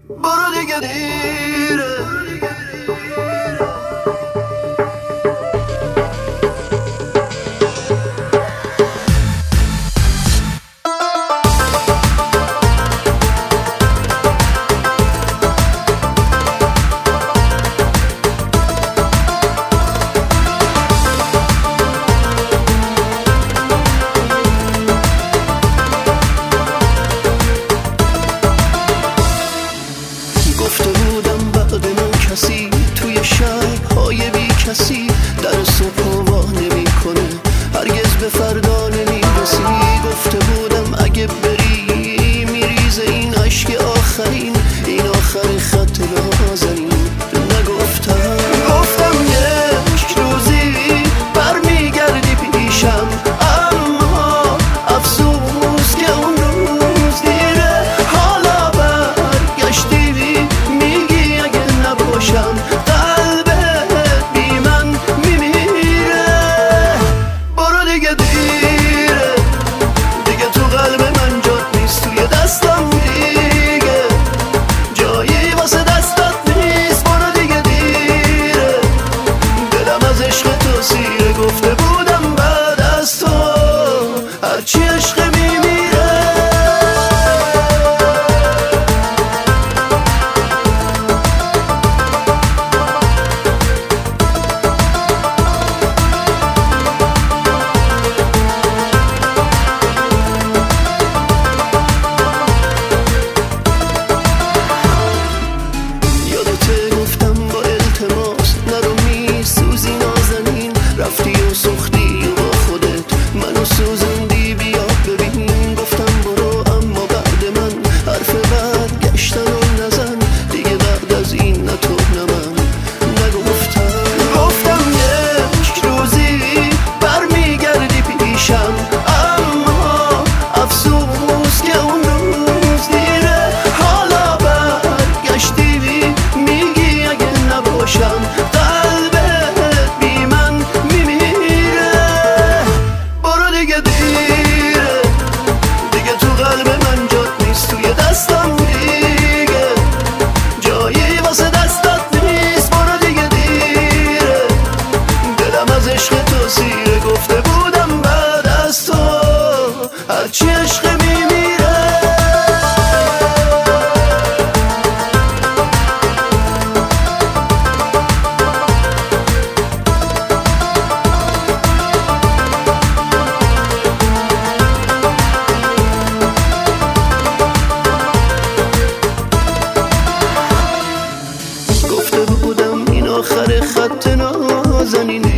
برو دیگه دیره. گفته بودم بعد من کسی توی شب‌های بی کسی در صبح وا نمی‌کنه، هرگز به فردا نمی‌رسی. گفته بودم اگه بری میریزه این عشق آخرین، این آخر خط نازنین. گفتم یک روزی برمیگردی پیشم، اما افسوس که اون روز دیره. حالا برگشتی میگی اگه نباشم قلبت بی من میمیره. برو دیگه دیره، دیگه تو قلب من جات نیست، توی دستم دیگه جایی واسه دستت نیست. برو دیگه دیره، دلم از عشق تو سیره. گفته بودم بعد از تو هرچی عشق میمیره. رفتی و سوختی و با خودت منو سوزوندی، بیا ببین. گفتم برو اما بعد من حرف برگشتن و نزن دیگه، بعد از این نه تو نه من. گفتم یک روزی برمیگردی پیشم، اما افسوس که اون روز دیره. حالا برگشتی میگی اگه نباشم گفته بودم بعد از تو هرچی عشق میمیره. گفته بودم این آخر خط نازنین،